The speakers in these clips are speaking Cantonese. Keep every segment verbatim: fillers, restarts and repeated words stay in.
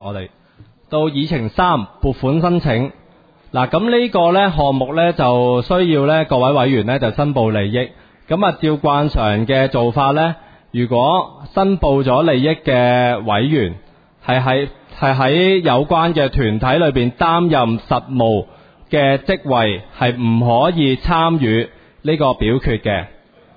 我哋到議程三撥款申請。嗱，咁呢個呢項目呢，就需要呢各位委員呢就申報利益。咁啊，照慣常嘅做法呢，如果申報咗利益嘅委員係喺係喺有關嘅團體裏邊擔任實務嘅職位，係唔可以參與呢個表決嘅。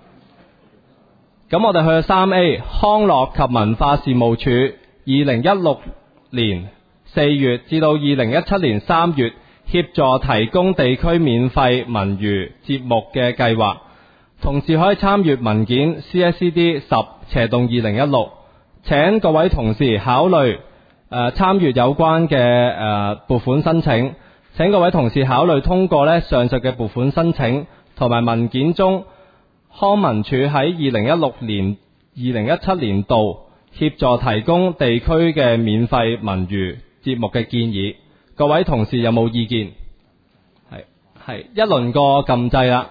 咁我哋去到三 A 康樂及文化事務處二零一六年四月至到二零一七年三月協助提供地區免費文娛節目嘅計劃，同時可以參閱文件 C S C D 十斜動二零一六，請各位同事考慮誒參閱有關嘅誒撥款申請，請各位同事考慮通過呢上述嘅撥款申請，同埋文件中康文署喺二零一六年、二零一七年度協助提供地區嘅免費文娛節目嘅建議，各位同事有冇意見？係係一輪過撳掣啦。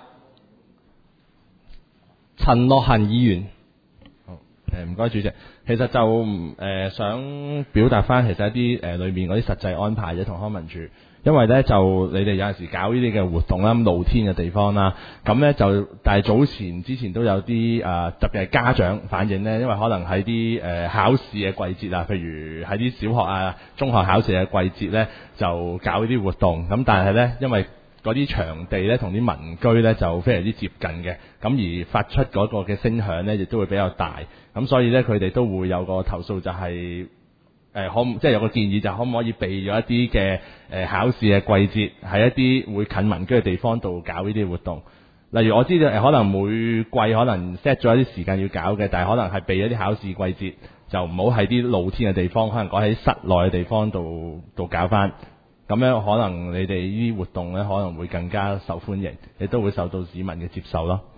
陳樂恆議員， 好，誒唔該主席，其實就誒、呃、想表達翻其實一啲誒裏面嗰啲實際安排啫，同康文署，因為咧就你哋有陣時搞呢啲嘅活動啦，露天嘅地方啦，咁咧就但係早前之前都有啲誒、呃、特別係家長反映咧，因為可能喺啲誒考試嘅季節啊，譬如喺啲小學啊、中學考試嘅季節咧，就搞呢啲活動，咁但係咧因為嗰啲場地咧同啲民居咧就非常之接近嘅，咁而發出嗰個嘅聲響咧亦都會比較大，咁所以咧佢哋都會有個投訴就係、是、誒、呃、可即係有個建議就可唔可以避咗一啲嘅誒考試嘅季節喺一啲會近民居嘅地方度搞呢啲活動。例如我知道誒可能每季可能 set 咗一啲時間要搞嘅，但係可能係避一啲考試季節，就唔好喺啲露天嘅地方，可能講喺室內嘅地方度度搞翻。咁樣可能你哋呢啲活動咧可能會更加受歡迎，亦都會受到市民嘅接受咯。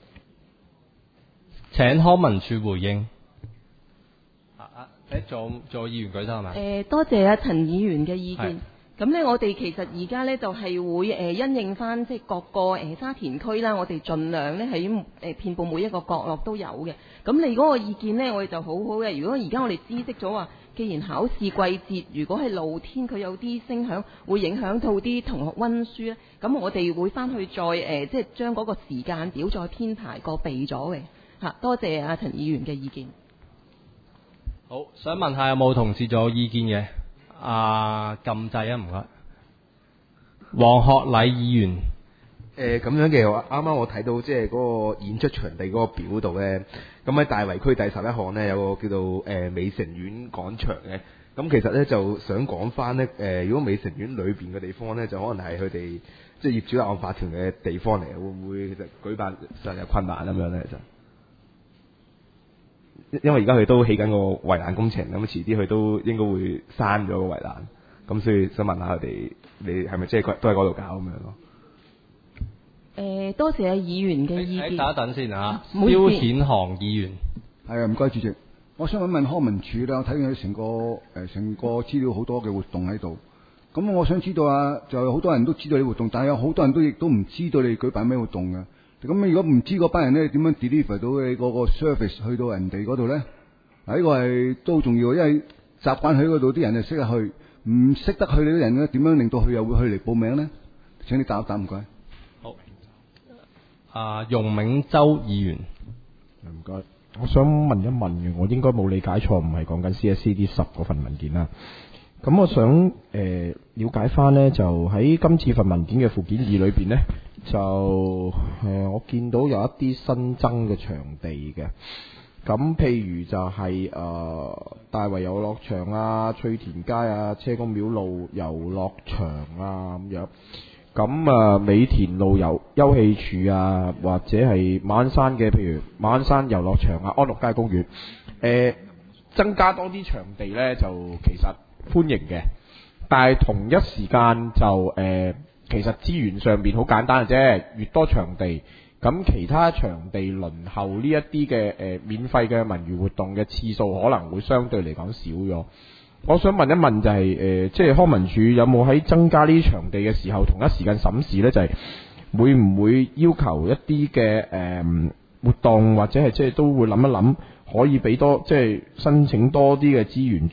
請康文署回應。啊啊，誒，做做議員舉手係咪？ 誒，多謝阿陳議員嘅意見。咁呢，我哋其實而家呢，就係會誒因應翻即係各個誒沙田區啦，我哋盡量呢喺誒遍佈每一個角落都有嘅。咁你嗰個意見呢，我哋就好好嘅。如果而家我哋知悉咗話，既然考試季節，如果係露天，佢有啲聲響會影響到啲同學温書咧，咁我哋會翻去再誒即係將嗰個時間表再編排過備咗嘅嚇。多謝阿陳議員嘅意見。 好，想問下有冇同事仲有意見嘅？啊，撳掣啊，唔該。黃學禮議員， 誒咁樣嘅話，啱啱我睇到即係嗰個演出場地嗰個表度咧，咁喺大圍區第十一項咧有個叫做誒、呃、美城苑廣場嘅，咁其實咧就想講翻咧誒，如果美城苑裏邊嘅地方咧，就可能係佢哋即係業主立案法團嘅地方嚟，會唔會其實舉辦實有困難咁樣咧？其實？因為而家佢都起緊個圍欄工程，咁遲啲佢都應該會閂咗個圍欄，咁所以想問下佢哋，你係咪即係都喺嗰度搞咁樣咯？ 誒，多謝阿議員嘅意見。 等一等先啊， 消遣行議員。 係啊，唔該主席，我想問問康文署啦，我睇佢成個誒成個資料好多嘅活動喺度，咁我想知道啊，就有好多人都知道你活動，但係有好多人都亦都唔知道你舉辦咩活動嘅。咁如果唔知嗰班人咧點樣 deliver 到你嗰個 service 去到人哋嗰度咧？嗱，呢個係都好重要，因為習慣去嗰度啲人就識得去，唔識得去你啲人咧點樣令到佢又會去嚟報名咧？請你答一答，唔該。 好。啊，容銘洲議員， 唔該。我想問一問嘅，我應該冇理解錯，唔係講緊 C S C D 十嗰份文件啦。咁我想誒、呃、了解翻咧，就喺今次份文件嘅附件二裏邊咧。就誒、呃，我見到有一啲新增嘅場地嘅，咁譬如就係、是、誒、呃、大圍遊樂場啊、翠田街啊、車公廟路遊樂場啊咁樣，咁啊、呃、美田路遊休憩處啊，或者係馬鞍山嘅，譬如馬鞍山遊樂場啊、安樂街公園，誒、呃、增加多啲場地呢，就其實歡迎嘅，但係同一時間就誒。呃其實資源上邊好簡單嘅啫，越多場地，咁其他場地輪候呢一啲嘅誒免費嘅文娛活動嘅次數可能會相對嚟講少咗。我想問一問就係、是、誒、呃，即係康文署有冇喺增加呢啲場地嘅時候同一時間審視呢？就係、是、會唔會要求一啲嘅誒活動或者係即係都會諗一諗，可以俾多即係申請多啲嘅資源做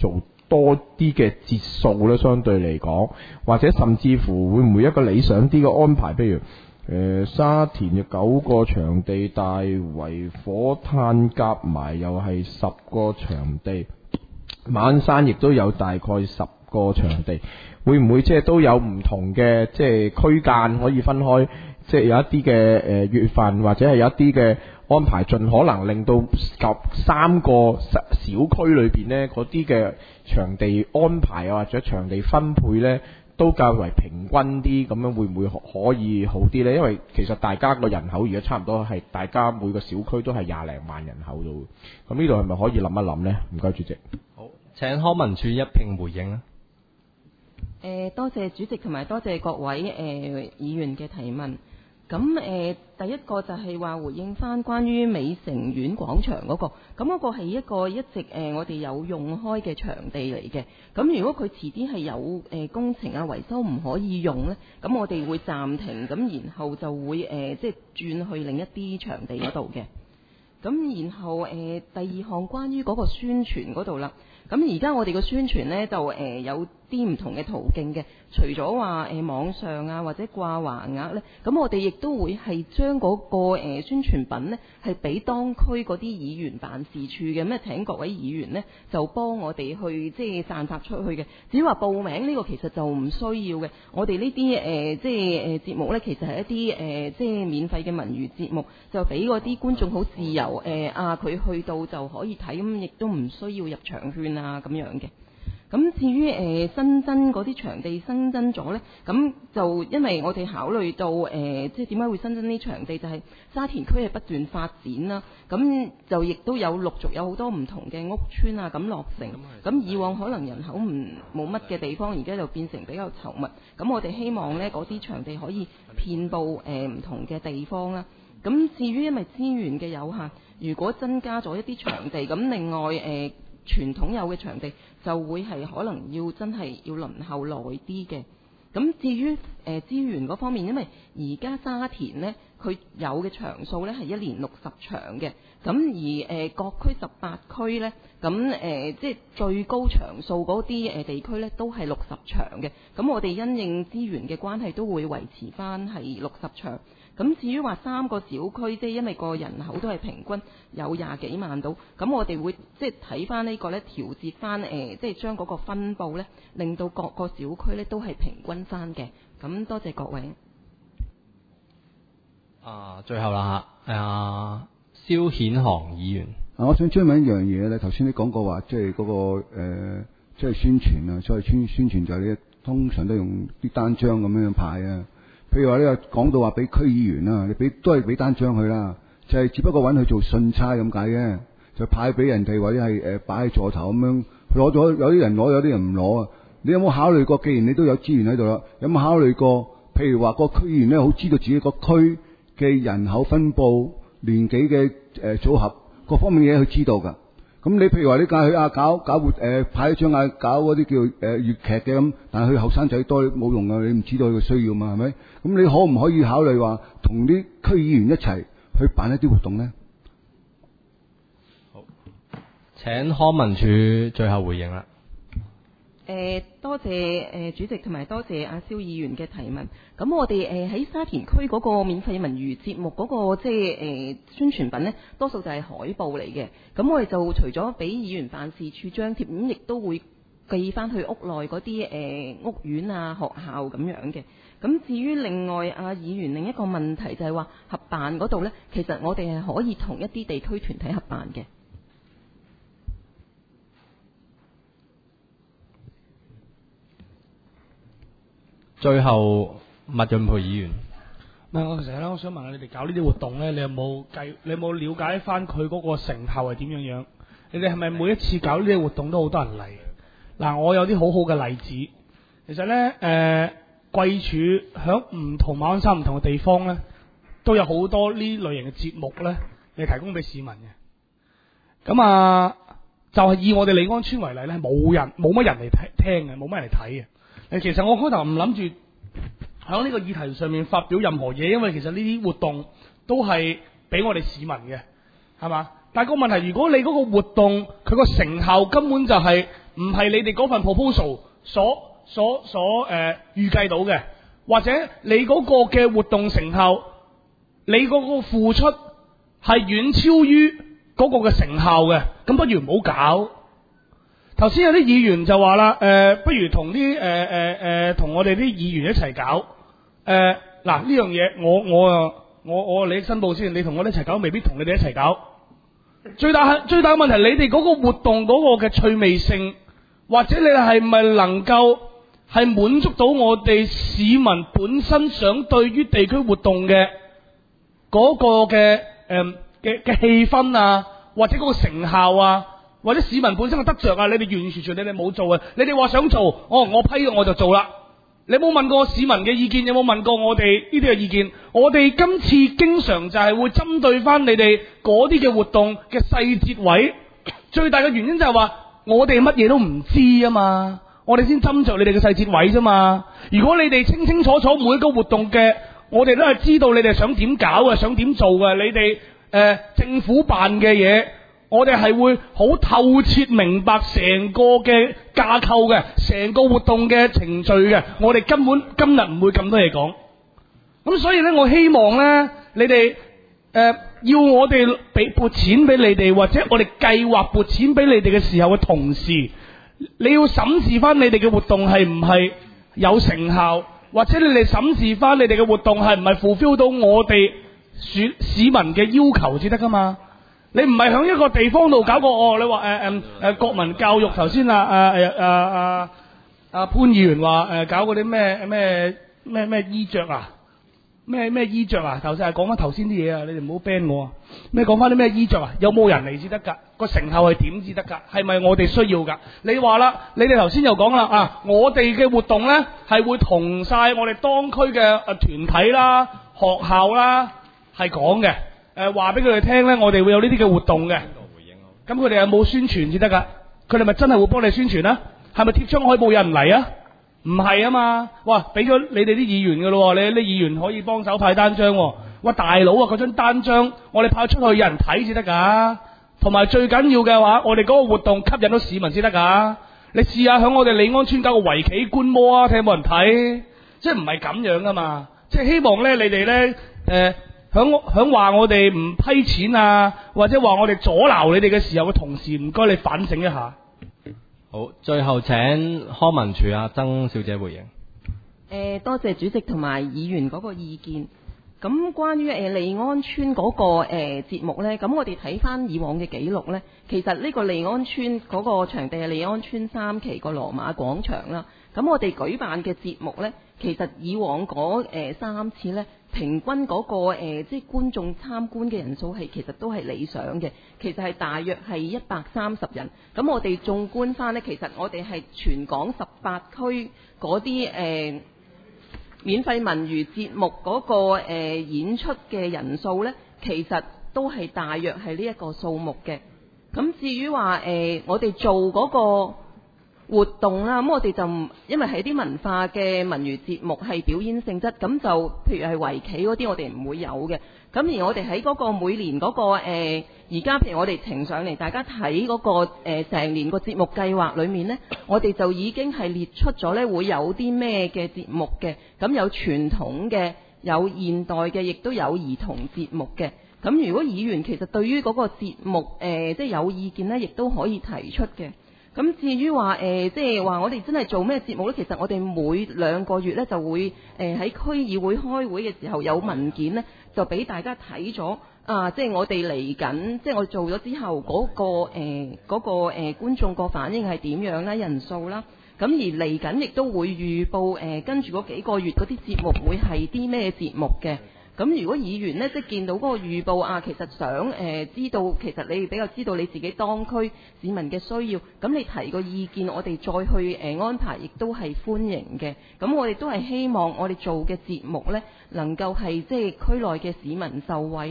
多啲嘅節數咧？相對嚟講，或者甚至乎會唔會一個理想啲嘅安排？譬如誒、呃、沙田嘅九個場地，大圍火炭夾埋又係十個場地，馬鞍山亦都有大概十個場地，會唔會即係都有唔同嘅即係區間可以分開？即係有一啲嘅誒月份，或者係有一啲嘅安排，盡可能令到及三個小區裏邊呢嗰啲嘅場地安排啊，或者場地分配呢，都較為平均啲，咁樣會唔會可以好啲呢？因為其實大家個人口而家差唔多係大家每個小區都係廿零萬人口度，咁呢度係咪可以諗一諗呢？唔該，主席。 好，請康文署一併回應啦。 誒、呃，多謝主席同埋多謝各位誒、呃、議員嘅提問。咁誒、呃，第一個就係話回應翻關於美城苑廣場嗰、那個，咁嗰個係一個一直誒、呃、我哋有用開嘅場地嚟嘅。咁如果佢遲啲係有誒、呃、工程啊維修唔可以用呢，咁我哋會暫停，咁然後就會誒、呃、即係轉去另一啲場地嗰度嘅。咁然後誒、呃、第二項關於嗰個宣傳嗰度啦。咁而家我哋嘅宣傳呢，就誒、呃、有啲唔同嘅途徑嘅，除咗話誒網上啊或者掛橫額呢，咁我哋亦都會係將嗰、那個、呃、宣傳品呢，係俾當區嗰啲議員辦事處嘅，咁請各位議員呢，就幫我哋去即係散發出去嘅。至於話報名呢個其實就唔需要嘅，我哋呢啲誒即係誒節目呢，其實係一啲誒、呃、即係免費嘅文娛節目，就俾嗰啲觀眾好自由誒、呃、啊，佢去到就可以睇，咁亦都唔需要入場券啊咁樣嘅。咁至於誒、呃、新增嗰啲場地新增咗呢，咁就因為我哋考慮到誒、呃，即係點解會新增啲場地，就係、是、沙田區係不斷發展啦，咁就亦都有陸續有好多唔同嘅屋邨啊咁落成，咁以往可能人口唔冇乜嘅地方，而家就變成比較稠密，咁我哋希望呢嗰啲場地可以遍佈誒唔、呃、同嘅地方啦。咁至於因為資源嘅有限，如果增加咗一啲場地，咁另外誒、呃傳統有嘅場地就會係可能要真係要輪候耐啲嘅。咁至於誒、呃、資源嗰方面，因為而家沙田呢，佢有嘅場數呢係一年六十場嘅，咁而誒、呃、各區十八區呢，咁誒、呃、即係最高場數嗰啲誒地區呢都係六十場嘅。咁我哋因應資源嘅關係，都會維持翻係六十場。咁至於話三個小區，即係因為個人口都係平均有廿幾萬到，咁我哋會即係睇翻呢個呢，調節翻誒，即係將嗰個分佈呢，令到各個小區呢都係平均翻嘅。咁多謝各位。 啊，最後啦嚇，啊，蕭顯航議員。 啊，我想追問一樣嘢咧，頭先你講過話，即係嗰、那個誒，即、呃、係、就是、宣傳啊，所謂宣宣傳就係你通常都用啲單張咁樣派啊。譬如話呢個講到話俾區議員啦，你俾都係俾單張佢啦，就係、是、只不過揾佢做信差咁解嘅，就派俾人哋或者係誒擺喺座頭咁樣攞咗，有啲人攞，有啲人唔攞啊。你有冇考慮過？既然你都有資源喺度啦，有冇考慮過？譬如話個區議員咧，好知道自己個區嘅人口分佈、年紀嘅誒組合各方面嘢，佢知道㗎。咁你譬如話你介去啊搞搞活誒派一張啊搞嗰啲叫誒粵劇嘅咁，但係佢後生仔多冇用啊，你唔知道佢嘅需要嘛，係咪？咁你可唔可以考慮話同啲區議員一齊去辦一啲活動呢？ 好，請康文署最後回應啦。 誒、呃、多謝誒、呃、主席同埋多謝阿蕭議員嘅提問。咁我哋誒喺沙田區嗰個免費文娛節目嗰、那個即係誒宣傳品呢，多數就係海報嚟嘅。咁我哋就除咗俾議員辦事處張貼，咁亦都會寄翻去屋內嗰啲誒屋苑啊、學校咁樣嘅。咁至於另外阿議員另一個問題就係話合辦嗰度呢，其實我哋係可以同一啲地區團體合辦嘅。 最後，麥潤培議員。 唔係，我其實咧，我想問下你哋搞呢啲活動咧，你有冇計？你有冇了解翻佢嗰個成效係點樣樣？你哋係咪每一次搞呢啲活動都好多人嚟？嗱，我有啲好好嘅例子。其實咧，誒、呃，貴署響唔同馬鞍山唔同嘅地方咧，都有好多呢類型嘅節目咧，你提供俾市民嘅。咁啊，就係、是、以我哋利安村為例咧，冇人冇乜人嚟聽嘅，冇乜人嚟睇嘅。誒，其實我開頭唔諗住喺呢個議題上面發表任何嘢，因為其實呢啲活動都係俾我哋市民嘅，係嘛？但係個問題，如果你嗰個活動佢個成效根本就係唔係你哋嗰份 proposal 所所所誒、呃、預計到嘅，或者你嗰個嘅活動成效，你嗰個付出係遠超於嗰個嘅成效嘅，咁不如唔好搞。頭先有啲議員就話啦，誒、呃，不如同啲誒誒誒同我哋啲議員一齊搞。誒嗱呢樣嘢，我我啊我我利益申報先，你同我哋一齊搞，未必同你哋一齊搞。最大係最大嘅問題，你哋嗰個活動嗰個嘅趣味性，或者你係咪能夠係滿足到我哋市民本身想對於地區活動嘅嗰個嘅誒嘅嘅氣氛啊，或者嗰個成效啊？或者市民本身嘅得着啊，你哋完完全全你哋冇做啊！你哋話想做，哦，我批咗我就做啦。你冇問過市民嘅意見，有冇問過我哋呢啲嘅意見？我哋今次經常就係會針對翻你哋嗰啲嘅活動嘅細節位，最大嘅原因就係話我哋乜嘢都唔知啊嘛，我哋先斟酌你哋嘅細節位啫嘛。如果你哋清清楚楚每一個活動嘅，我哋都係知道你哋想點搞嘅，想點做嘅，你哋誒、呃、政府辦嘅嘢。我哋係會好透徹明白成個嘅架構嘅，成個活動嘅程序嘅。我哋根本今日唔會咁多嘢講。咁所以呢，我希望呢，你哋誒、呃、要我哋俾撥錢俾你哋，或者我哋計劃撥錢俾你哋嘅時候嘅同時，你要審視翻你哋嘅活動係唔係有成效，或者你哋審視翻你哋嘅活動係唔係 fulfill 到我哋選市民嘅要求至得噶嘛？你唔係響一個地方度搞個哦，你話誒誒誒國民教育頭先啊啊誒啊啊啊潘議員話誒、呃、搞嗰啲咩咩咩咩衣着啊，咩咩衣着啊，頭先係講翻頭先啲嘢啊，你哋唔好 ban 我啊，咩講翻啲咩衣着啊，有冇人嚟至得㗎？個成效係點至得㗎？係咪我哋需要㗎？你話啦，你哋頭先又講啦啊，我哋嘅活動咧係會同晒我哋當區嘅誒團體啦、學校啦係講嘅。誒，話俾佢哋聽咧，我哋會有呢啲嘅活動嘅。咁佢哋有冇宣傳至得噶？佢哋咪真係會幫你宣傳啊？係咪貼張海報有人嚟啊？唔係啊嘛。哇，俾咗你哋啲議員噶咯，你啲議員可以幫手派單張。哇，大佬啊，嗰張單張我哋派出去有人睇至得噶。同埋最緊要嘅話，我哋嗰個活動吸引到市民先得噶。你試下響我哋利安村搞個圍棋觀摩啊，睇有冇人睇？即係唔係咁樣噶嘛？即係希望咧，你哋咧誒。呃響響話我哋唔批錢啊，或者話我哋阻撓你哋嘅時候嘅同時，唔該你反省一下。 好，最後請康文署啊曾小姐回應。誒、 呃，多謝主席同埋議員嗰個意見。咁關於誒、呃、利安村嗰、那個誒、呃、節目呢，咁我哋睇翻以往嘅記錄呢，其實呢個利安村嗰個場地係利安村三期個羅馬廣場啦。咁我哋舉辦嘅節目呢，其實以往嗰誒、呃、三次呢，平均嗰、那個、呃、即係觀眾參觀嘅人數係其實都係理想嘅，其實係大約係一百三十人。咁我哋縱觀翻呢，其實我哋係全港十八區嗰啲誒免費文娛節目嗰、那個、呃、演出嘅人數呢，其實都係大約係呢一個數目嘅。咁至於話誒，我哋做嗰個活動啦，咁我哋就唔因為係啲文化嘅文娛節目係表演性質，咁就譬如係圍棋嗰啲，我哋唔會有嘅。咁而我哋喺嗰個每年嗰、嗰個誒，而家譬如我哋呈上嚟，大家睇嗰、嗰個誒成、呃、年個節目計劃裏面呢，我哋就已經係列出咗呢會有啲咩嘅節目嘅。咁有傳統嘅，有現代嘅，亦都有兒童節目嘅。咁如果議員其實對於嗰個節目誒、呃、即係有意見呢，亦都可以提出嘅。咁至於話誒，即係話我哋真係做咩節目呢？其實我哋每兩個月呢就會誒喺、呃、區議會開會嘅時候有文件呢，就俾大家睇咗啊！即係我哋嚟緊，即係我做咗之後嗰、嗰個誒嗰、呃嗰個誒、呃、觀眾個反應係點樣啦、人數啦。咁而嚟緊亦都會預報誒、呃、跟住嗰幾個月嗰啲節目會係啲咩節目嘅。咁如果議員呢，即係見到嗰個預報啊，其實想誒、呃、知道，其實你比較知道你自己當區市民嘅需要，咁你提個意見，我哋再去誒、呃、安排，亦都係歡迎嘅。咁我哋都係希望我哋做嘅節目呢，能夠係即係區內嘅市民受惠啦。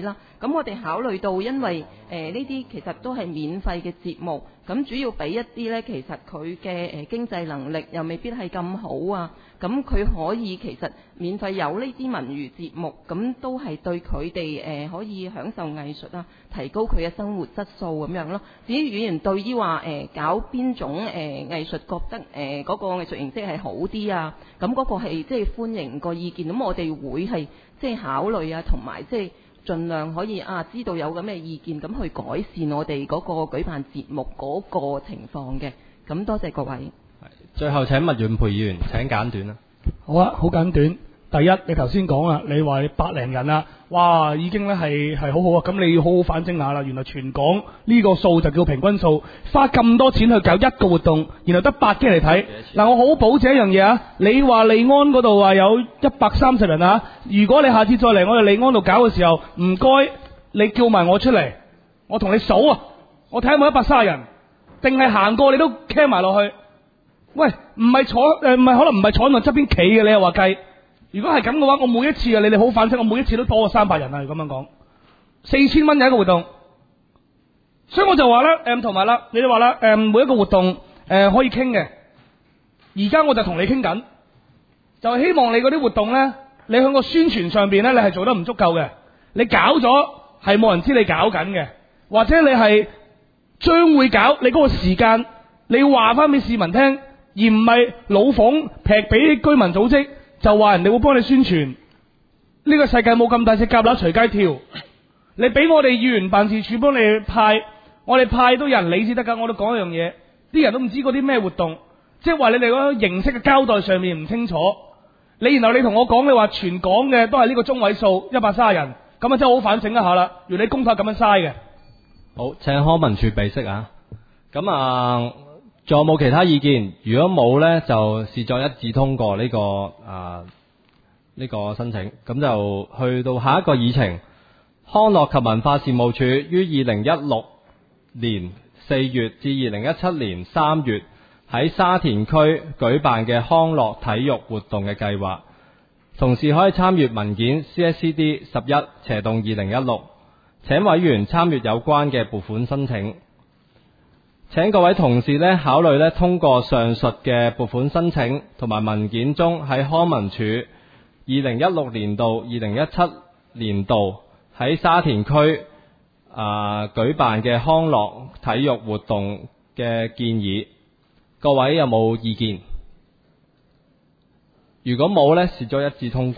咁我哋考慮到因為誒呢啲其實都係免費嘅節目，咁主要俾一啲呢，其實佢嘅誒經濟能力又未必係咁好啊，咁佢可以其實免費有呢啲文娛節目，咁都係對佢哋誒可以享受藝術啊，提高佢嘅生活質素咁樣咯。至於議員對於話誒搞邊種誒、呃、藝術覺得誒嗰、呃那個藝術形式係好啲啊，咁嗰個係即係歡迎個意見，咁我哋會係即係考慮啊，同埋即係盡量可以啊知道有咁嘅意見，咁去改善我哋嗰個舉辦節目嗰個情況嘅。咁多謝各位。 最後請麥潤培議員請簡短啦。 好啊，好簡短。第一，你頭先講啦，你話你百零人啦，哇，已經咧係係好好啊。咁你要好好反省下啦。原來全港呢個數就叫平均數，花咁多錢去搞一個活動，然後得百幾人嚟睇。嗱，我好保證一樣嘢啊，你話利安嗰度話有一百三十人啊，如果你下次再嚟我哋利安度搞嘅時候，唔該你叫埋我出嚟，我同你數啊，我睇下有冇一百三十人，定係行過你都 cam 埋落去。喂，唔係坐誒，唔係可能唔係坐喺我側邊企嘅，你又話計？如果係咁嘅話，我每一次啊，你哋好反省，我每一次都多過三百人啊，咁樣講，四千蚊有一個活動，所以我就話啦，誒同埋啦，你哋話啦，誒每一個活動誒、呃、可以傾嘅，而家我就同你傾緊，就希望你嗰啲活動咧，你喺個宣傳上邊咧，你係做得唔足夠嘅，你搞咗係冇人知你搞緊嘅，或者你係將會搞，你嗰個時間你要話翻俾市民聽，而唔係老馮劈俾居民組織。就話人哋會幫你宣傳，呢、這個世界冇咁大隻蛤乸隨街跳。你俾我哋議員辦事處幫你派，我哋派都有人理至得噶。我都講一樣嘢，啲人都唔知嗰啲咩活動，即係話你哋嗰個形式嘅交代上面唔清楚。你然後你同我講你話全港嘅都係呢個中位數一百三十人，咁啊真係好反省一下啦。原來你公帑咁樣嘥嘅。 好，請康文署備悉啊。咁啊。仲有冇其他意見？如果冇呢，就視作一致通過呢、這個啊呢、這個申請。咁就去到下一個議程，康樂及文化事務署於二零一六年四月至二零一七年三月喺沙田區舉辦嘅康樂體育活動嘅計劃，同時可以參閱文件 C S C D 十一斜洞二零一六，請委員參閱有關嘅撥款申請。請各位同事咧考慮咧通過上述嘅撥款申請，同埋文件中喺康文署二零一六年度、二零一七年度喺沙田區啊、呃、舉辦嘅康樂體育活動嘅建議。各位有冇意見？如果冇咧，視作一致通過。